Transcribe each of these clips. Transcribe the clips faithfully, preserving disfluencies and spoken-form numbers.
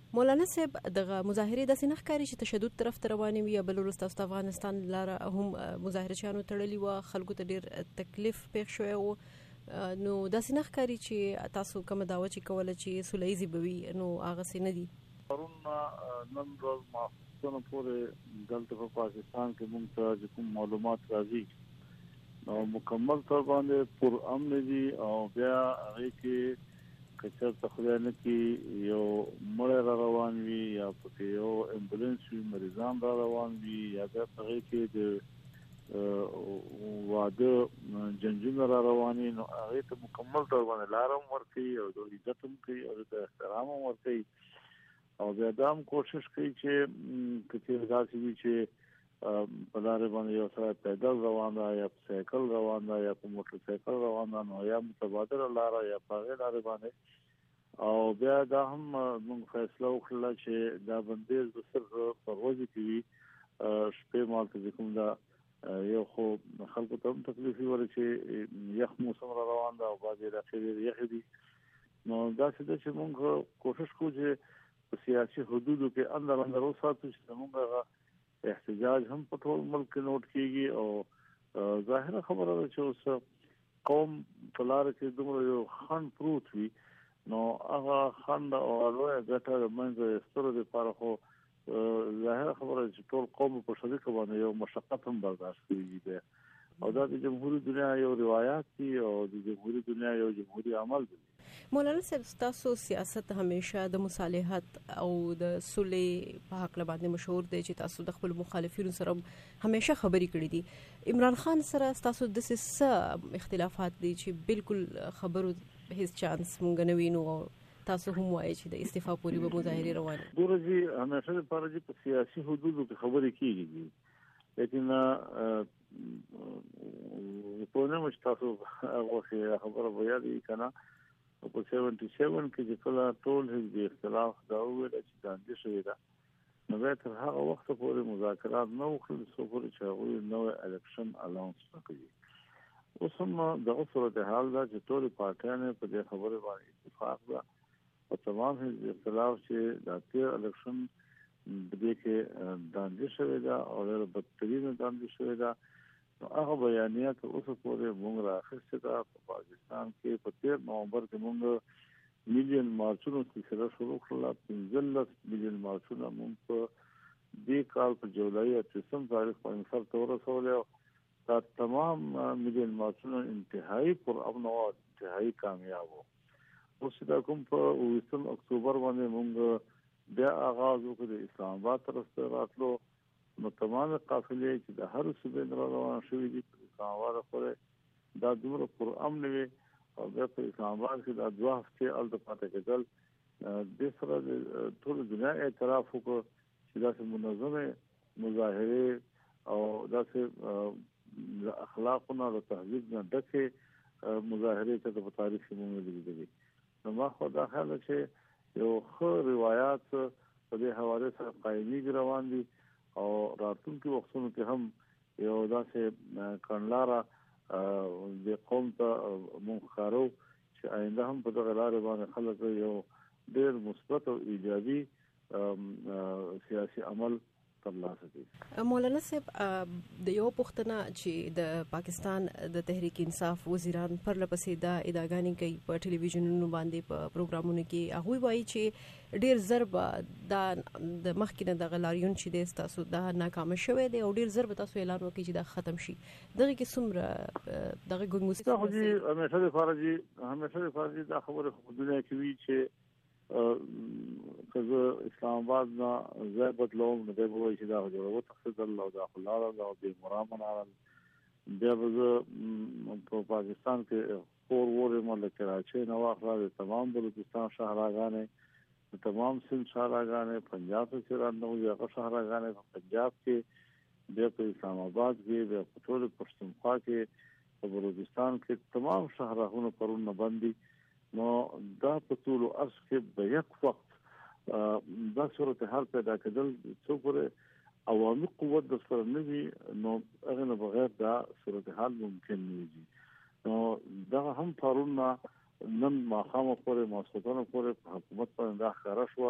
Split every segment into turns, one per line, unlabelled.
مولانا صاحب دغه مظاهره د سینخ کاری چې تشدد طرف ته روانې وي بل ورسته افغانستان لاره هم مظاهره چانو تړلی و خلکو ته ډیر تکلیف پېښ شوی و نو د سینخ کاری چې تاسو کوم داوا چې کوله چې سولېزي بوي نو هغه سینه دي
پرون نن ورځ ماخصونه پورې دلته په پاکستان کې موږ ته کوم معلومات راځي نو مکمل تور باندې پر امن دي او بیا هغه کې کچر تخلیانه کې یو مړ را روان وي یا پکې یو امبولانس وي مریضان را روان وي یا بیا هغه کې د واده جنجونه را رواني نو هغه ته مکمل تور باندې لارم ورکي او د عزت هم کوي او د احترام هم ورکي او بیا دام کوشش کوي چې کچې داسې وي چې په لارې باندې یو سره پیدل روان دی یا په سایکل روان دی یا په موټر سایکل روان دی نو یا متبادل لاره یا په هغه لارې باندې او بیا دا هم موږ فیصله وکړه چې دا بندیز د سر پروازي کوي شپې مالته کوم دا یو خو خلکو ته هم تکلیف وري چې یخ موسم را روان دی او باندې راځي یخ دي نو دا څه چې موږ کوشش کوو چې په سیاسي حدودو کې اندر اندر اوساتو چې موږ احتجاج هم په ټول ملک کې نوٹ کیږي او ظاهره خبره ده چې اوس قوم په لار کې دومره یو خان پروت وي نو هغه خان او لوی ګټه منځه ستورو د لپاره خو ظاهره خبره چې ټول قوم په شریک باندې یو مشقت هم برداشت کوي دی او دا د جمهوریت دنیا یو روایت دی او د جمهوریت دنیا یو جمهوریت عمل دی.
مولانا صاحب تاسو سیاست همیشه د مصالحت او د صلح په حق باندې مشهور دی چې تاسو د خپل مخالفینو سره همیشه خبرې کړې دي. عمران خان سره تاسو د څه اختلافات دي چې بالکل خبرو هیڅ چانس مونږ نه وینو تاسو هم وایي چې د استعفا پورې به مظاهره روان دي؟
ورځي همیشه په اړه په سیاسي حدودو کې خبرې کیږي لیکن په نوم چې تاسو هغه خبره وایي دی کنه په سیونټي سیون کې چې کله ټول حزب اختلاف دا ویل چې د اندې شوی دا نو به تر هغه وخت پورې مذاکرات نه وکړل څو پورې چې هغه نو الیکشن الاونس وکړي. اوس هم دغه صورتحال دا چې ټول پارټیانو په دې خبره باندې اتفاق ده او تمام حزب اختلاف چې د تیر الیکشن د دې کې د اندې شوی دا او د بدترین د اندې شوی دا نو هغه بیانیات اوس پورې موږ راخسته دا په پاکستان کې په تیر نومبر کې موږ میلیون مارچونو سلسله شروع کړل پنځلس میلیون مارچونه موږ په دې کال په جولای اتم تاریخ باندې سر تور رسول او دا تمام میلیون مارچونه انتهایی پر امن او انتهایی کامیاب وو. اوس دا کوم په اووه اکتوبر باندې موږ بیا آغاز وکړ د اسلام آباد طرف ته راتلو نو تمام قافلې چې د هر صوبې نه روان شوې دي په اسلام آباد پورې دا دومره پر امن وي او د اسلام آباد کې د دوه هفتې ال د پاتې کېدل د سره د ټول دنیا اعتراف وکړ چې دا منظمه مظاهره او داسې اخلاقونه او تهذیب نه ډکه مظاهره ته په تاریخ کې موږ لیدلې. نو ما خو دا خیال چې یو خو روایت په دې حواله سره قایمي روان دي او راتلونکي وختونو کې هم یو داسې کڼلاره د قوم ته مونږ خارو چې آینده هم په دغه لارې باندې خلک یو ډېر مثبت او ایجابي سیاسي عمل ترلاسه کړي.
مولانا صاحب د یو پښتنه چې د پاکستان د تحریک انصاف وزیران پر لپسې دا ادعاګانې کوي په ټلویزیونونو باندې په پروګرامونو کې هغه وایي چې ډیر ضرب دا د مخکینه د غلاریون چې د تاسو دا ناکام شوه دی او ډیر ضرب تاسو اعلان وکړي چې دا ختم شي دغه کې څومره دغه ګونګوس
دا خو همیشه د فارجي همیشه د فارجي دا خبره په دنیا کې وی چې کله اسلام آباد نه زه بدلوم نو به وایي چې دا جوړو تخصیص الله او داخل الله او د مرامن عالم بیا په پاکستان کې فور وور ملک کراچي نو اخلاق تمام بلوچستان شهراګانې تمام سند شهراګانې پنجاب کې راځنو یو شهراګانې په پنجاب کې بیا په اسلام آباد کې بیا په ټول پښتونخوا کې په بلوچستان کې تمام شهرونه پرونه باندې نو دا په ټول ارس کې په یک وخت دا صورتحال پیدا کېدل څو پورې عوامي قوت د سره نه وي نو هغه نه بغیر دا صورتحال ممکن نه وي. نو دا هم پرونه نن ماخامه پورې مسعودانه پورې حکومت باندې ښکارا شو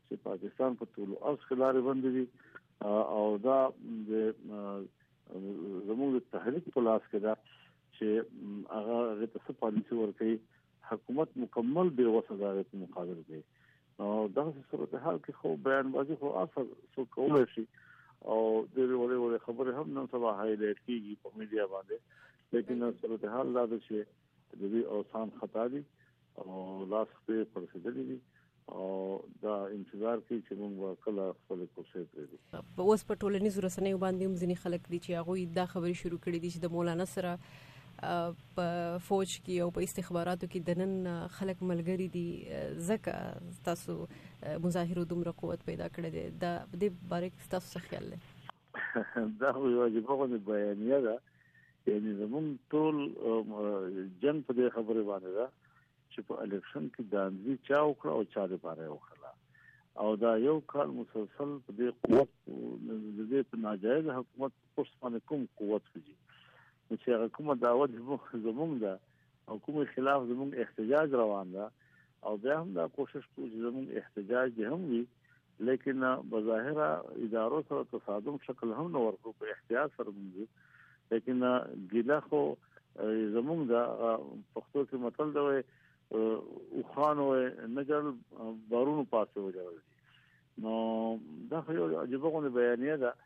چې پاکستان په ټولو اوس خلارې باندې دي او دا د زموږ د تحریک په لاس کې دا چې هغه د څه پالیسي ورکړي حکومت مکمل به وسداري په مقابل کې او دا صورتحال کې خو بیان بازی خو اثر څو کولای شي او د وړي وړي خبره هم نن سبا هایلایټ کیږي په میډیا باندې لیکن صورتحال دا ده چې د دې اوسان خطا دي او لاس په پرسیدلې دي او دا انتظار کوي چې موږ کله خپل کوشش وکړو.
په اوس په ټولنیزو رسنیو باندې هم ځینې خلک دي چې هغه دا خبرې شروع کړې دي چې د مولانا سره په فوج کې او په استخباراتو کې د نن خلک ملګری دي ځکه تاسو مظاهرو دومره قوت پیدا کړی دی. دا په دې باره کې تاسو څه خیال دی؟
دا یو عجیبه غوښتنه بیانیه ده، یعنی زموږ ټول جنگ په دې خبره باندې ده چې په الیکشن کې دانځي چا وکړه او چا لپاره وکړه او دا یو کال مسلسل په دې قوت د دې په ناجایز حکومت په څیر کوم قوت وږي چې هغه کومه دعوت زموږ ده او کومه خلاف زموږ احتجاج روان ده او بیا هم دا کوشش کوي چې زموږ احتجاج دې هم وي لیکن بظاهره ادارو سره تصادم شکل هم نه ورکو په احتیاط سره موږ لیکن ګیله خو زموږ ده پښتو کې متل دی او خانو نجل بارونو پاسه وځول دي نو دا یو عجیبه غونډه بیانیه ده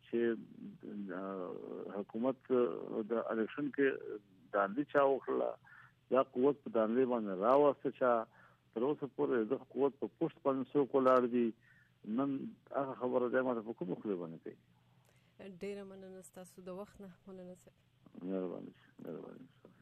چې حکومت د الیکشن کې داندې چا وکړه دا قوت په داندې باندې راوسته چې تر اوسه پورې د قوت په پوسټ باندې سو کولاړ دي نن هغه خبره ده ماته په کومه خله باندې کوي.
ډیره مننه تاسو د وخت نه مولانا صاحب.
مهرباني مهرباني.